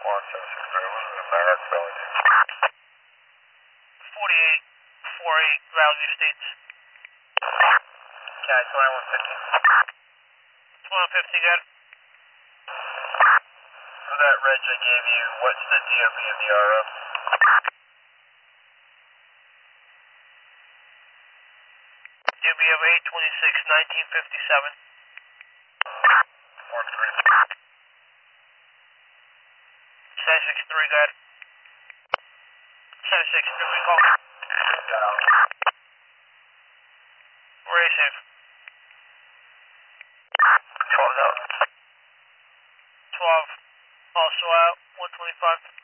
1763, was it a Merrick Valley? 4848 Valley Estates. Okay, 2150. 2150, got it. For that reg I gave you, what's the DOB of the RO? DOB of 8/26/1957. Mark 3. 763, got it. 763, we call. Down. We're safe. 12 out. 12, also out, 125.